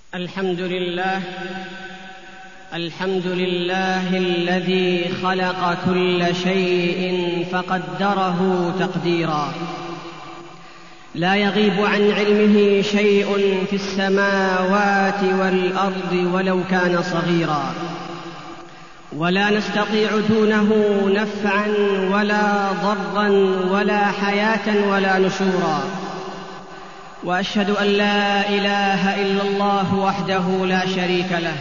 الحمد لله الذي خلق كل شيء فقدره تقديرا. لا يغيب عن علمه شيء في السماوات والأرض ولو كان صغيرا، ولا نستطيع دونه نفعا ولا ضرا ولا حياة ولا نشورا. وأشهد أن لا إله إلا الله وحده لا شريك له،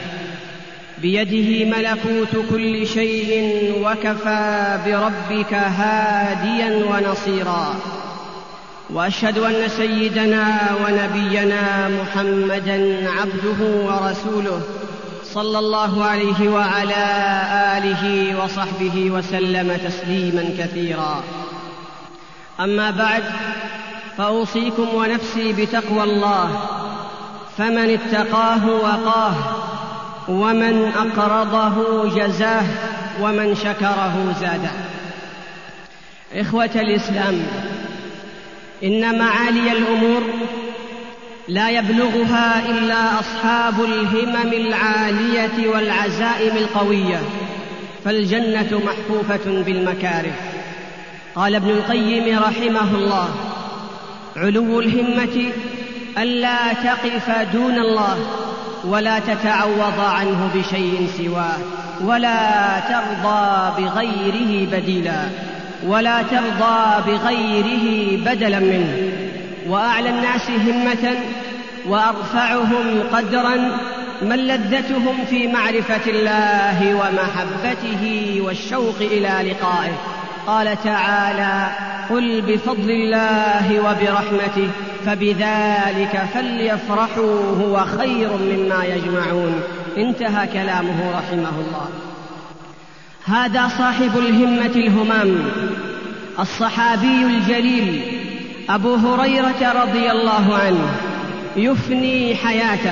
بيده ملكوت كل شيء، وكفى بربك هاديا ونصيرا. وأشهد أن سيدنا ونبينا محمدًا عبده ورسوله، صلى الله عليه وعلى آله وصحبه وسلم تسليما كثيرا. أما بعد، فأوصيكم ونفسي بتقوى الله، فمن اتقاه وقاه، ومن أقرضه جزاه، ومن شكره زاده. إخوة الإسلام، إن معالي الأمور لا يبلغها إلا أصحاب الهمم العالية والعزائم القوية، فالجنة محفوفة بالمكاره. قال ابن القيم رحمه الله: علو الهمة ألا تقف دون الله، ولا تتعوض عنه بشيء سواه، ولا ترضى بغيره بديلا، ولا ترضى بغيره بدلا منه. وأعلى الناس همة وأرفعهم قدرا من لذتهم في معرفة الله ومحبته والشوق إلى لقائه. قال تعالى: قل بفضل الله وبرحمته فبذلك فليفرحوا هو خير مما يجمعون. انتهى كلامه رحمه الله. هذا صاحب الهمة الهمام، الصحابي الجليل أبو هريرة رضي الله عنه، يفني حياته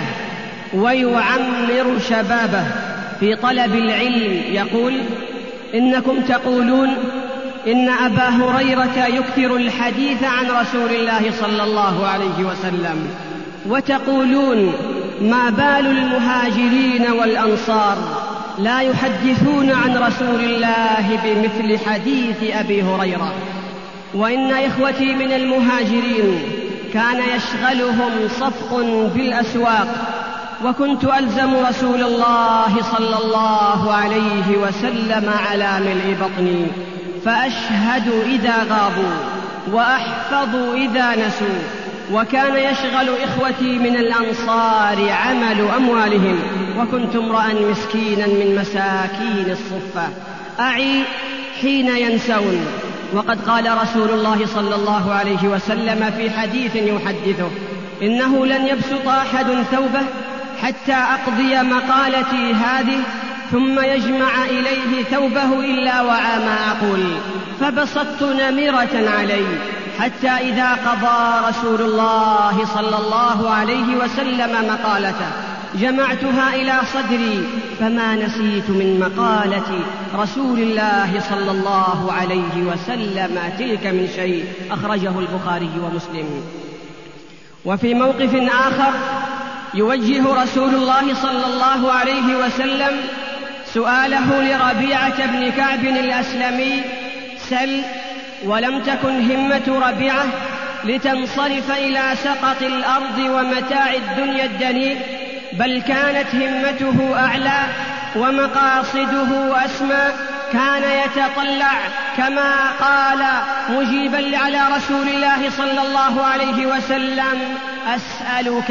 ويعمر شبابه في طلب العلم. يقول: إنكم تقولون إن أبا هريرة يكثر الحديث عن رسول الله صلى الله عليه وسلم، وتقولون ما بال المهاجرين والأنصار لا يحدثون عن رسول الله بمثل حديث أبي هريرة. وإن إخوتي من المهاجرين كان يشغلهم صفق بالأسواق، وكنت ألزم رسول الله صلى الله عليه وسلم على ملء بطني، فأشهد إذا غابوا وأحفظ إذا نسوا. وكان يشغل إخوتي من الأنصار عمل أموالهم، وكنت امرأ مسكينا من مساكين الصفة، أعي حين ينسون. وقد قال رسول الله صلى الله عليه وسلم في حديث يحدثه: إنه لن يبسط أحد ثوبه حتى أقضي مقالتي هذه، ثم يجمع إليه ثوبه إلا وعى ما أقول. فبسطت نمرة علي، حتى إذا قضى رسول الله صلى الله عليه وسلم مقالته جمعتها إلى صدري، فما نسيت من مقالة رسول الله صلى الله عليه وسلم تلك من شيء. أخرجه البخاري ومسلم. وفي موقف آخر يوجه رسول الله صلى الله عليه وسلم سؤاله لربيعة بن كعب الأسلمي: سل. ولم تكن همة ربيعة لتنصرف إلى سقط الأرض ومتاع الدنيا الدنيء، بل كانت همته أعلى ومقاصده أسمى. كان يتطلع كما قال مجيبا على رسول الله صلى الله عليه وسلم: أسألك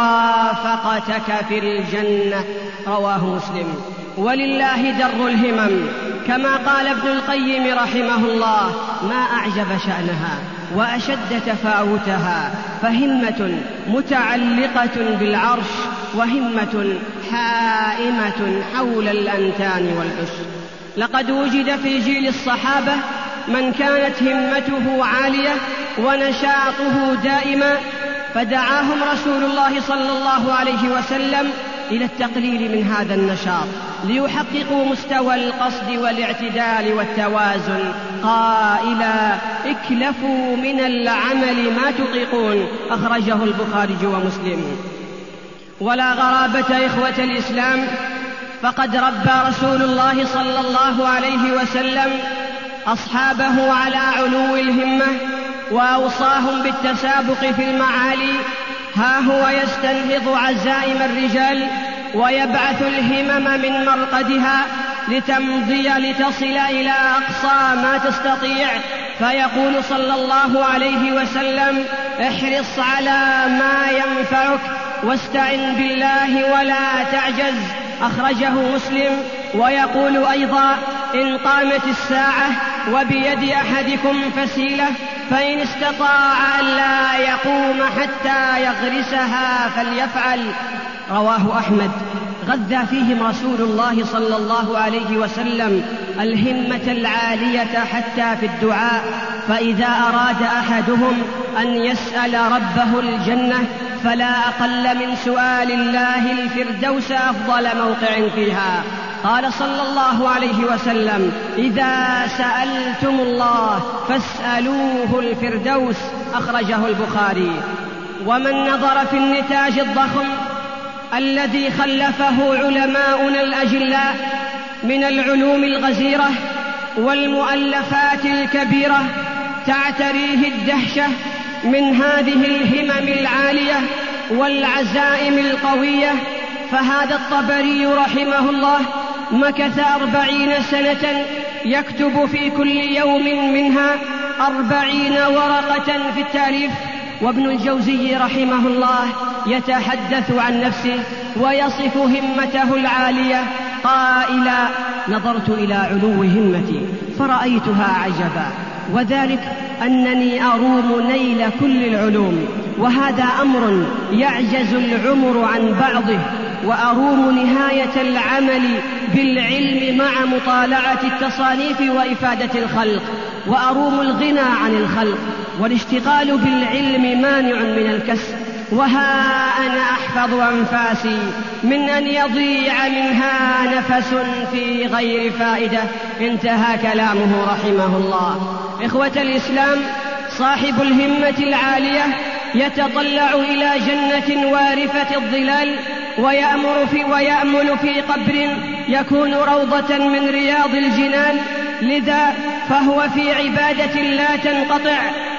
مرافقتك في الجنة. رواه مسلم. ولله در الهمم، كما قال ابن القيم رحمه الله: ما أعجب شأنها وأشد تفاوتها، فهمة متعلقة بالعرش، وهمة حائمة حول الأنتان والحش. لقد وجد في جيل الصحابة من كانت همته عالية ونشاطه دائما، فدعاهم رسول الله صلى الله عليه وسلم إلى التقليل من هذا النشاط ليحققوا مستوى القصد والاعتدال والتوازن، قائلا: اكلفوا من العمل ما تطيقون. أخرجه البخاري ومسلم. ولا غرابة إخوة الإسلام، فقد ربى رسول الله صلى الله عليه وسلم أصحابه على علو الهمة وأوصاهم بالتسابق في المعالي. ها هو يستنهض عزائم الرجال ويبعث الهمم من مرقدها لتمضي لتصل إلى أقصى ما تستطيع، فيقول صلى الله عليه وسلم: احرص على ما ينفعك واستعن بالله ولا تعجز، أخرجه مسلم. ويقول أيضا: إن قامت الساعة وبيد أحدكم فسيلة فإن استطاع أن لا يقوم حتى يغرسها فليفعل. رواه أحمد. غذى فيهم رسول الله صلى الله عليه وسلم الهمة العالية حتى في الدعاء، فإذا أراد أحدهم أن يسأل ربه الجنة فلا أقل من سؤال الله الفردوس أفضل موقع فيها. قال صلى الله عليه وسلم: إذا سألتم الله فاسألوه الفردوس، أخرجه البخاري. ومن نظر في النتاج الضخم الذي خلفه علماؤنا الأجلاء من العلوم الغزيرة والمؤلفات الكبيرة تعتريه الدهشة من هذه الهمم العالية والعزائم القوية، فهذا الطبري رحمه الله مكث 40 سنة يكتب في كل يوم منها 40 ورقة في التأليف. وابن الجوزي رحمه الله يتحدث عن نفسه ويصف همته العالية قائلا: نظرت إلى علو همتي فرأيتها عجبا، وذلك أنني أروم نيل كل العلوم، وهذا أمر يعجز العمر عن بعضه، وأروم نهاية العمل بالعلم مع مطالعة التصانيف وإفادة الخلق، وأروم الغنى عن الخلق، والاشتغال بالعلم مانع من الكسب، وها أنا أحفظ أنفاسي من أن يضيع منها نفس في غير فائدة. انتهى كلامه رحمه الله. إخوة الإسلام، صاحب الهمة العالية يتطلع إلى جنة وارفة الظلال ويأمل في قبر يكون روضة من رياض الجنان، لذا فهو في عبادة لا تنقطع،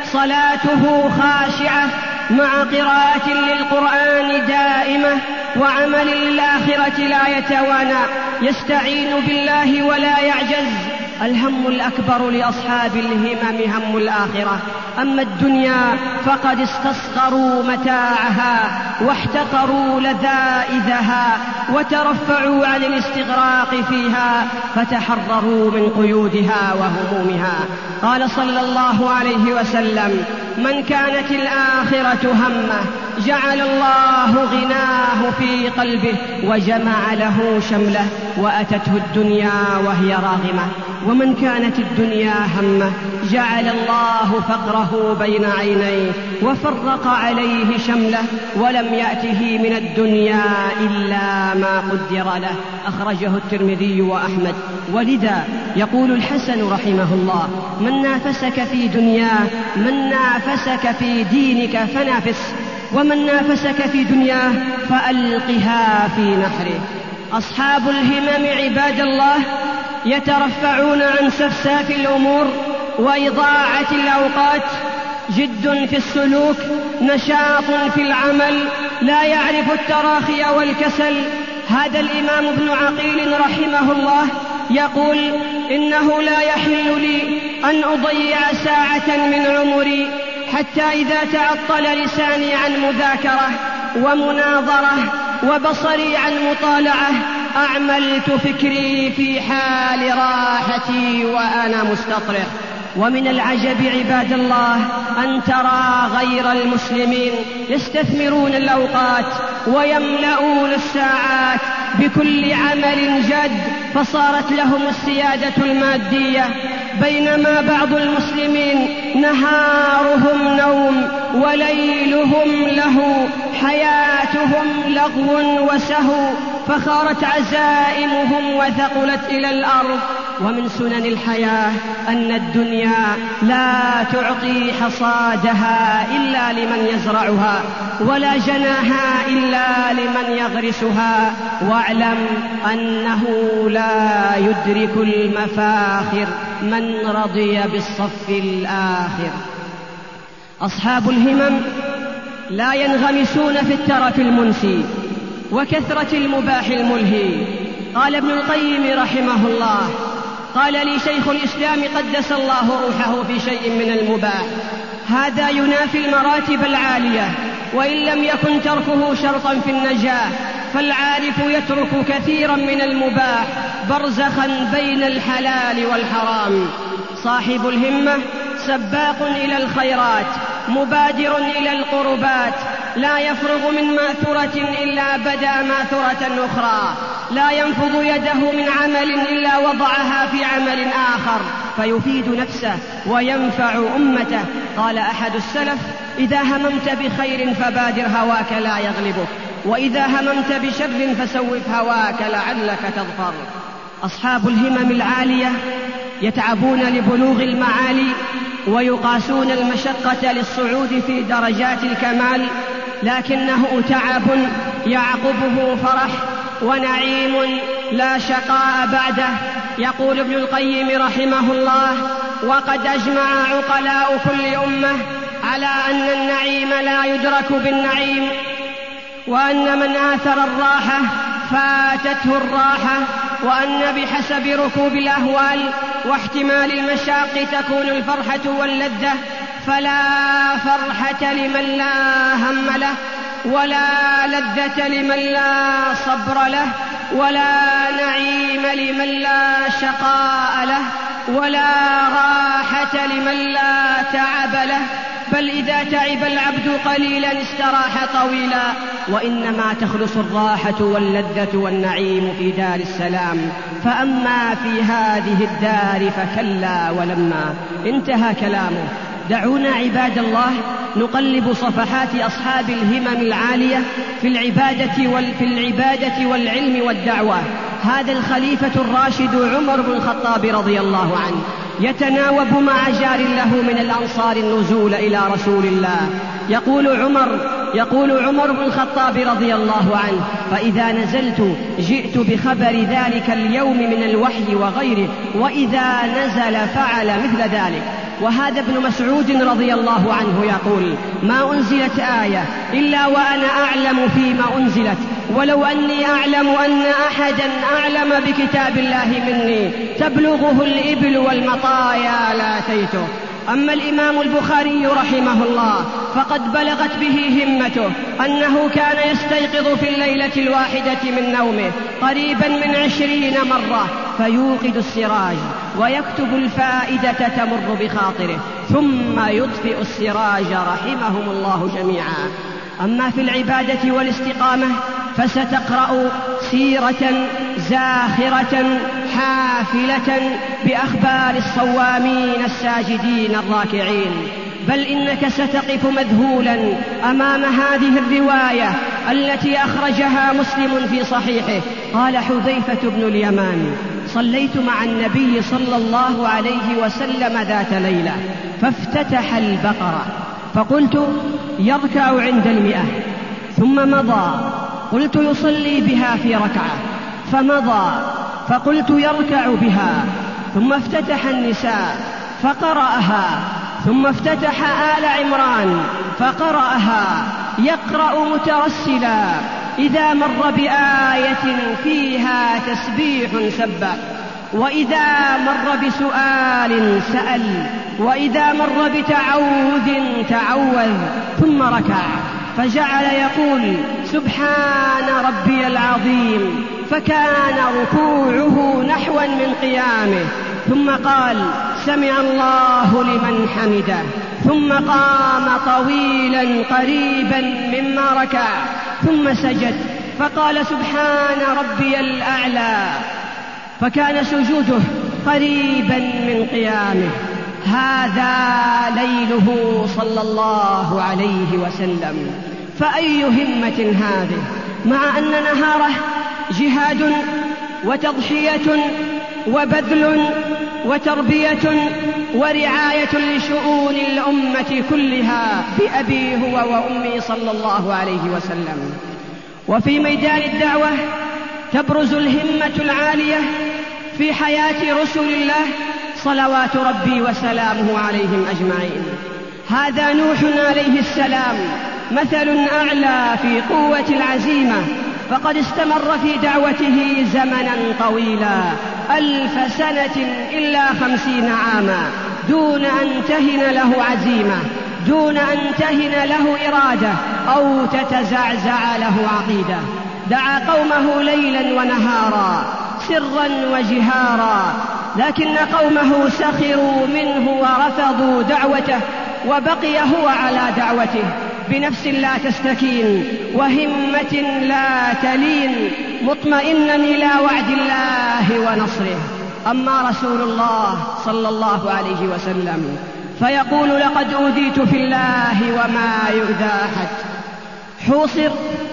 صلاته خاشعة مع قراءة للقرآن دائمة، وعمل للآخرة لا يتوانى، يستعين بالله ولا يعجز. الهم الأكبر لأصحاب الهمم هم الآخرة، أما الدنيا فقد استصغروا متاعها واحتقروا لذائذها وترفعوا عن الاستغراق فيها فتحرروا من قيودها وهمومها. قال صلى الله عليه وسلم: من كانت الآخرة همه جعل الله غناه في قلبه وجمع له شمله وأتته الدنيا وهي راغمة، ومن كانت الدنيا همه جعل الله فقره بين عينيه وفرق عليه شمله ولم يأته من الدنيا إلا ما قدر له، أخرجه الترمذي وأحمد. ولذا يقول الحسن رحمه الله: من نافسك في دنياه من نافسك في دينك فنافس، ومن نافسك في دنياه فألقها في نحره. أصحاب الهمم عباد الله يترفعون عن سفساف الأمور وإضاعة الأوقات، جد في السلوك، نشاط في العمل، لا يعرف التراخي والكسل. هذا الإمام ابن عقيل رحمه الله يقول: إنه لا يحل لي أن أضيع ساعة من عمري حتى إذا تعطل لساني عن مذاكرة ومناظرة وبصري عن مطالعة أعملت فكري في حال راحتي وأنا مستطرق. ومن العجب عباد الله أن ترى غير المسلمين يستثمرون الأوقات ويملؤون الساعات بكل عمل جاد، فصارت لهم السيادة المادية، بينما بعض المسلمين نهارهم نوم وليلهم له، حياتهم لغو وسهو، فخارت عزائمهم وثقلت إلى الأرض. ومن سنن الحياة أن الدنيا لا تعطي حصادها إلا لمن يزرعها، ولا جناها إلا لمن يغرسها، واعلم أنه لا يدرك المفاخر من رضي بالصف الآخر. أصحاب الهمم لا ينغمسون في الترف المنسي وكثرة المباح الملهي. قال ابن القيم رحمه الله: قال لي شيخ الإسلام قدس الله روحه في شيء من المباح: هذا ينافي المراتب العالية، وإن لم يكن تركه شرطا في النجاة، فالعارف يترك كثيرا من المباح برزخا بين الحلال والحرام. صاحب الهمة سباق إلى الخيرات، مبادر إلى القربات، لا يفرغ من ماثرة إلا بدا ماثرة أخرى، لا ينفض يده من عمل إلا وضعها في عمل آخر فيفيد نفسه وينفع أمته. قال أحد السلف: إذا هممت بخير فبادر هواك لا يغلبك، وإذا هممت بشر فسوف هواك لعلك تظفر. أصحاب الهمم العالية يتعبون لبلوغ المعالي ويقاسون المشقة للصعود في درجات الكمال، لكنه تعب يعقبه فرح ونعيم لا شقاء بعده. يقول ابن القيم رحمه الله: وقد أجمع عقلاء كل أمة على أن النعيم لا يدرك بالنعيم، وأن من آثر الراحة فاتته الراحة، وأن بحسب ركوب الأهوال واحتمال المشاق تكون الفرحة واللذة، فلا فرحة لمن لا هم له، ولا لذة لمن لا صبر له، ولا نعيم لمن لا شقاء له، ولا راحة لمن لا تعب له، بل إذا تعب العبد قليلا استراح طويلا. وإنما تخلص الراحة واللذة والنعيم في دار السلام، فأما في هذه الدار فكلا ولما. انتهى كلامه. دعونا عباد الله نقلب صفحات أصحاب الهمم العالية في العبادة والعلم والدعوة. هذا الخليفة الراشد عمر بن الخطاب رضي الله عنه يتناوب مع جار له من الأنصار النزول إلى رسول الله. يقول عمر بن الخطاب رضي الله عنه: فإذا نزلت جئت بخبر ذلك اليوم من الوحي وغيره، وإذا نزل فعل مثل ذلك. وهذا ابن مسعود رضي الله عنه يقول: ما أنزلت آية إلا وأنا أعلم فيما أنزلت، ولو أني أعلم أن أحدا أعلم بكتاب الله مني تبلغه الإبل والمطايا لاتيته. أما الإمام البخاري رحمه الله فقد بلغت به همته أنه كان يستيقظ في الليلة الواحدة من نومه قريبا من 20 مرة فيوقد السراج ويكتب الفائدة تمر بخاطره ثم يطفئ السراج رحمهم الله جميعا. أما في العبادة والاستقامة فستقرأ سيرة زاخرة حافلة بأخبار الصوامين الساجدين الراكعين، بل إنك ستقف مذهولا أمام هذه الرواية التي أخرجها مسلم في صحيحه. قال حذيفة بن اليمان: صليت مع النبي صلى الله عليه وسلم ذات ليلة فافتتح البقرة فقلت يركع عند 100 ثم مضى، قلت يصلي بها في ركعة فمضى، فقلت يركع بها، ثم افتتح النساء فقرأها، ثم افتتح آل عمران فقرأها يقرأ مترسلا، إذا مر بآية فيها تسبيح سبح، وإذا مر بسؤال سأل، وإذا مر بتعوذ تعوذ، ثم ركع فجعل يقول سبحان ربي العظيم، فكان ركوعه نحوا من قيامه، ثم قال سمع الله لمن حمده، ثم قام طويلا قريبا مما ركع، ثم سجد فقال سبحان ربي الأعلى، فكان سجوده قريبا من قيامه. هذا ليله صلى الله عليه وسلم، فأي همة هذه، مع أن نهاره جهاد وتضحية وبذل وتربية ورعاية لشؤون الأمة كلها بأبي هو وأمي صلى الله عليه وسلم. وفي ميدان الدعوة تبرز الهمة العالية في حياة رسل الله صلوات ربي وسلامه عليهم أجمعين. هذا نوح عليه السلام مثل أعلى في قوة العزيمة، فقد استمر في دعوته زمنا طويلا 1000 سنة إلا 50 عاما دون أن تهن له عزيمة، دون أن تهن له إرادة أو تتزعزع له عقيدة. دعا قومه ليلا ونهارا سرا وجهارا، لكن قومه سخروا منه ورفضوا دعوته، وبقي هو على دعوته بنفس لا تستكين وهمة لا تلين، مطمئنا إلى وعد الله ونصره. أما رسول الله صلى الله عليه وسلم فيقول: لقد أوذيت في الله وما يؤذى أحد. حوصر،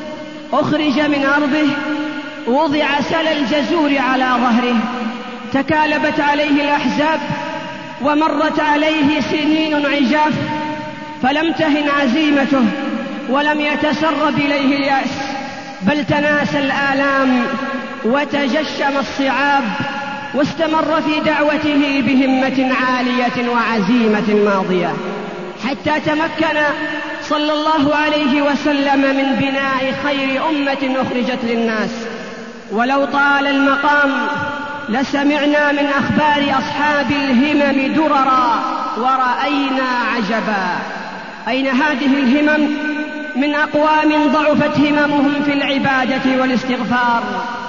أخرج من أرضه، وضع سل الجزور على ظهره، تكالبت عليه الأحزاب ومرت عليه سنين عجاف، فلم تهن عزيمته ولم يتسرب إليه اليأس، بل تناسى الآلام وتجشم الصعاب، واستمر في دعوته بهمة عالية وعزيمة ماضية، حتى تمكن صلى الله عليه وسلم من بناء خير أمة أخرجت للناس. ولو طال المقام لسمعنا من أخبار أصحاب الهمم دررا ورأينا عجبا. أين هذه الهمم من أقوام ضعفت هممهم في العبادة والاستغفار،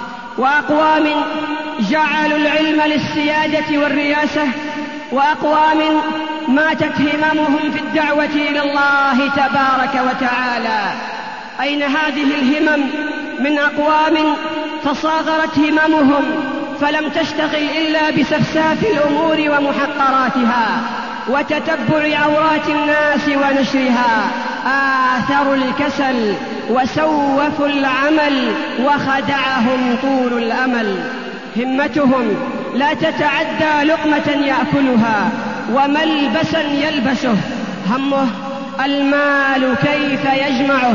وأقوام جعلوا العلم للسيادة والرياسة، وأقوام ماتت هممهم في الدعوة إلى الله تبارك وتعالى. أين هذه الهمم من أقوام تصاغرت هممهم فلم تشتغل إلا بسفساف الأمور ومحقراتها وتتبع عورات الناس ونشرها، آثروا الكسل وسوفوا العمل وخدعهم طول الأمل. همتهم لا تتعدى لقمة يأكلها وملبسا يلبسه، همه المال كيف يجمعه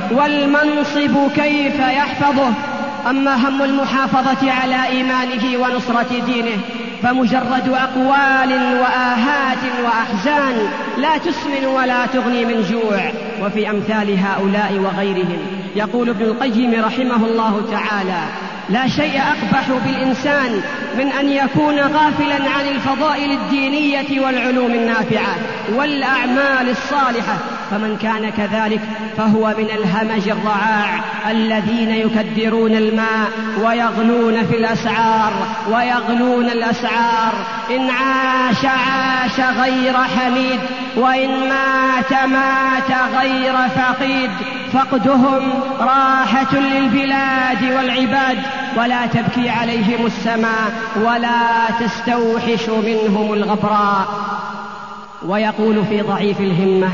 والمنصب كيف يحفظه. أما هم المحافظة على إيمانه ونصرة دينه فمجرد أقوال وآهات وأحزان لا تسمن ولا تغني من جوع. وفي أمثال هؤلاء وغيرهم يقول ابن القيم رحمه الله تعالى: لا شيء أقبح بالإنسان من أن يكون غافلا عن الفضائل الدينية والعلوم النافعة والأعمال الصالحة، فمن كان كذلك فهو من الهمج الرعاع الذين يكدرون الماء ويغلون في الأسعار ويغلون الأسعار. إن عاش عاش غير حميد، وإن مات مات غير فقيد. فقدهم راحة للبلاد والعباد، ولا تبكي عليهم السماء ولا تستوحش منهم الغبراء. ويقول في ضعيف الهمة: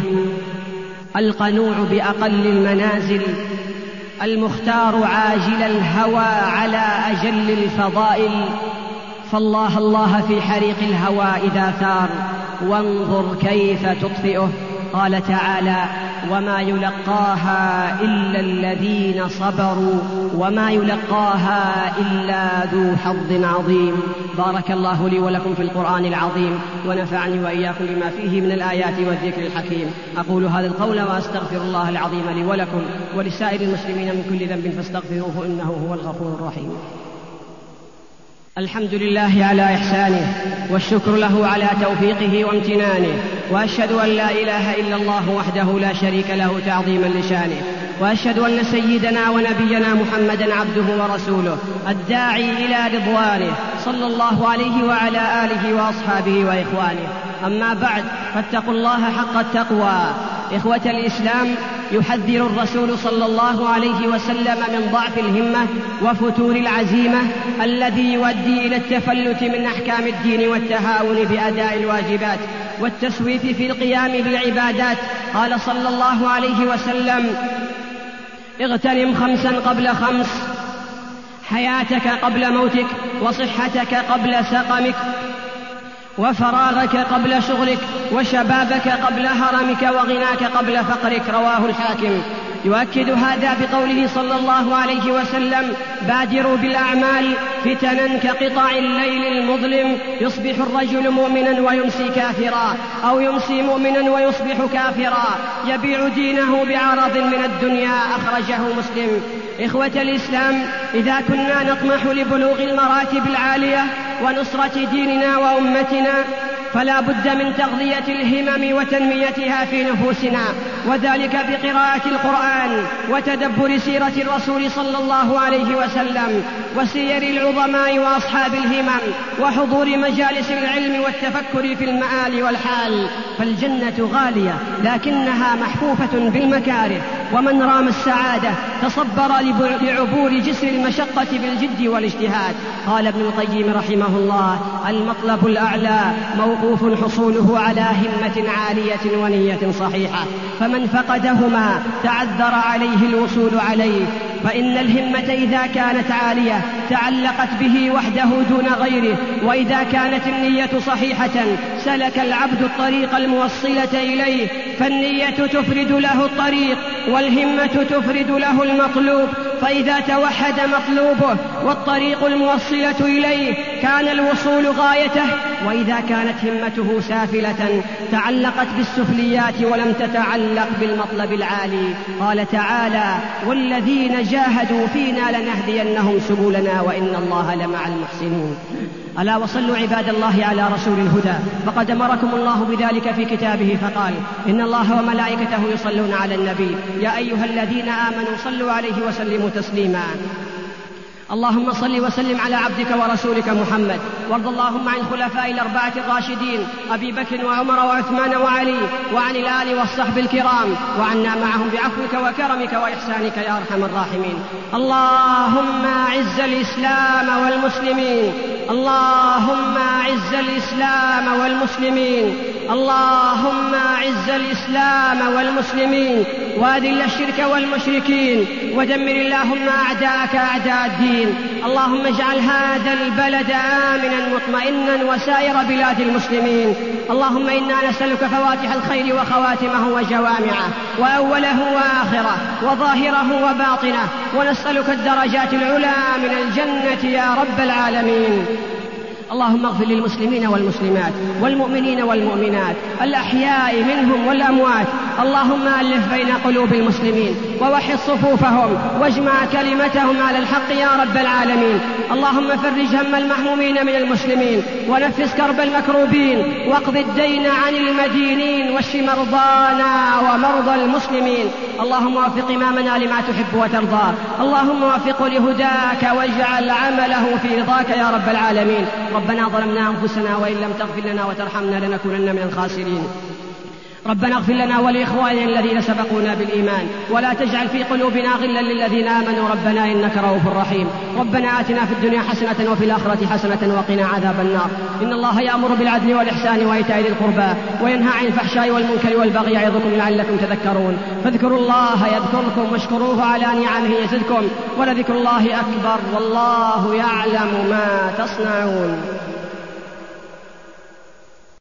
القنوع بأقل المنازل، المختار عاجل الهوى على أجل الفضائل. فالله الله في حريق الهوى إذا ثار، وانظر كيف تطفئه. قال تعالى: وما يلقاها إلا الذين صبروا وما يلقاها إلا ذو حظ عظيم. بارك الله لي ولكم في القرآن العظيم، ونفعني وإياكم بما فيه من الآيات والذكر الحكيم. أقول هذا القول وأستغفر الله العظيم لي ولكم ولسائر المسلمين من كل ذنب فاستغفروه إنه هو الغفور الرحيم. الحمد لله على إحسانه، والشكر له على توفيقه وامتنانه، وأشهد أن لا إله إلا الله وحده لا شريك له تعظيما لشانه، وأشهد أن سيدنا ونبينا محمدا عبده ورسوله الداعي إلى رضوانه صلى الله عليه وعلى آله وأصحابه وإخوانه. أما بعد، فاتقوا الله حق التقوى. إخوة الإسلام، يحذر الرسول صلى الله عليه وسلم من ضعف الهمة وفتور العزيمة الذي يؤدي إلى التفلت من أحكام الدين والتهاون بأداء الواجبات والتسويف في القيام بالعبادات. قال صلى الله عليه وسلم: اغتنم 5 قبل 5، حياتك قبل موتك، وصحتك قبل سقمك، وفراغك قبل شغلك، وشبابك قبل هرمك، وغناك قبل فقرك. رواه الحاكم. يؤكد هذا بقوله صلى الله عليه وسلم: بادروا بالأعمال فتنا كقطع الليل المظلم، يصبح الرجل مؤمنا ويمسي كافرا، أو يمسي مؤمنا ويصبح كافرا، يبيع دينه بعرض من الدنيا. أخرجه مسلم. إخوة الإسلام، إذا كنا نطمح لبلوغ المراتب العالية ونصرة ديننا وأمتنا فلا بد من تغذية الهمم وتنميتها في نفوسنا، وذلك بقراءة القرآن وتدبر سيرة الرسول صلى الله عليه وسلم وسير العظماء وأصحاب الهمم وحضور مجالس العلم والتفكر في المآل والحال. فالجنة غالية لكنها محفوفة بالمكاره، ومن رام السعادة تصبر لعبور جسر المشقة بالجد والاجتهاد. قال ابن القيم رحمه الله: المطلب الأعلى موقوف حصوله على همة عالية ونية صحيحة، فمن فقدهما تعذر عليه الوصول عليه. فإن الهمة إذا كانت عالية تعلقت به وحده دون غيره، وإذا كانت النية صحيحة سلك العبد الطريق الموصلة إليه، فالنية تفرد له الطريق والهمة تفرد له المطلوب. فإذا توحد مطلوبه والطريق الموصلة إليه كان الوصول غايته، وإذا كانت همته سافلة تعلقت بالسفليات ولم تتعلق بالمطلب العالي. قال تعالى: والذين جاهدوا فينا لنهدينهم سبلنا وإن الله لمع المحسنين. ألا وصلوا عباد الله على رسول الهدى، فقد أمركم الله بذلك في كتابه فقال: إن الله وملائكته يصلون على النبي يا أيها الذين آمنوا صلوا عليه وسلموا تسليما. اللهم صل وسلم على عبدك ورسولك محمد، وارض اللهم عن الخلفاء الأربعة الراشدين أبي بكر وعمر وعثمان وعلي، وعن الآل والصحب الكرام، وعنا معهم بعفوك وكرمك وإحسانك يا أرحم الراحمين. اللهم أعز الإسلام والمسلمين، اللهم أعز الإسلام والمسلمين، اللهم أعز الإسلام والمسلمين، وأذل الشرك والمشركين، ودمر اللهم أعداءك أعداء الدين. اللهم اجعل هذا البلد آمنا مطمئنا وسائر بلاد المسلمين. اللهم إنا نسألك فواتح الخير وخواتمه وجوامعه وأوله وآخره وظاهره وباطنه، ونسألك الدرجات العلى من الجنة يا رب العالمين. اللهم اغفر للمسلمين والمسلمات والمؤمنين والمؤمنات الأحياء منهم والأموات. اللهم ألف بين قلوب المسلمين ووحد صفوفهم واجمع كلمتهم على الحق يا رب العالمين. اللهم فرج هم المهمومين من المسلمين، ونفس كرب المكروبين، واقض الدين عن المدينين، واشف مرضانا ومرضى المسلمين. اللهم وفق إمامنا لما تحب وترضى، اللهم وفقه لهداك واجعل عمله في رضاك يا رب العالمين. ربنا ظلمنا أنفسنا وإن لم تغفر لنا وترحمنا لنكونن من الخاسرين. ربنا اغفر لنا ولإخواننا الذين سبقونا بالإيمان، ولا تجعل في قلوبنا غلا للذين آمنوا ربنا إنك رؤوف رحيم. ربنا آتنا في الدنيا حسنة وفي الآخرة حسنة وقنا عذاب النار. إن الله يأمر بالعدل والإحسان وإيتاء ذي القربى وينهى عن الفحشاء والمنكر والبغي يعظكم لعلكم تذكرون. فاذكروا الله يذكركم واشكروه على نعمه يزدكم، ولذكر الله أكبر والله يعلم ما تصنعون.